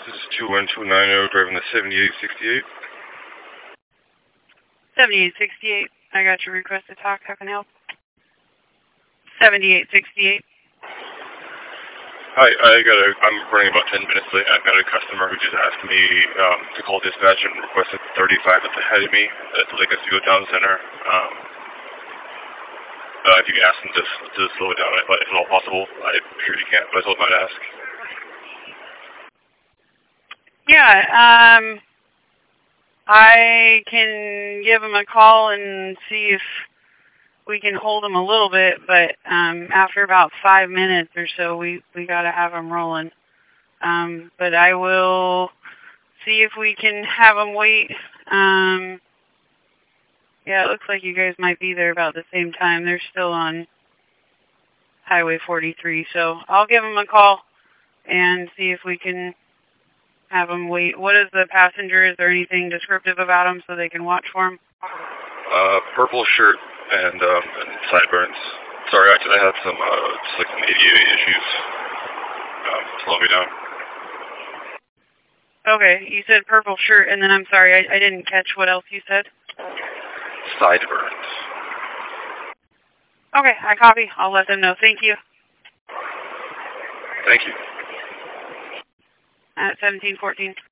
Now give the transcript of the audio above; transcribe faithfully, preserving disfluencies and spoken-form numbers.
This is two one two nine zero, driving the seventy-eight sixty-eight. seventy-eight sixty-eight. I got your request to talk. How can I help? seventy-eight sixty-eight. Hi, I got a, I'm running about ten minutes late. I've got a customer who just asked me um, to call dispatch and requested thirty-five that's ahead of me at the Lake Oswego Town Center. Um, uh, if you can ask them to, to slow it down, if at all possible. I'm sure you can't, but I told them I'd ask. Yeah, um, I can give him a call and see if we can hold him a little bit, but um, after about five minutes or so, we, we got to have him rolling. Um, but I will see if we can have him wait. Um, yeah, it looks like you guys might be there about the same time. They're still on Highway forty-three, so I'll give him a call and see if we can have him wait. What is the passenger? Is there anything descriptive about him so they can watch for him? Uh, purple shirt and, um, and sideburns. Sorry, actually I had some, uh, just like some A D A issues. Um, slow me down. Okay, you said purple shirt, and then I'm sorry, I, I didn't catch what else you said. Sideburns. Okay, I copy. I'll let them know. Thank you. Thank you. At seventeen fourteen.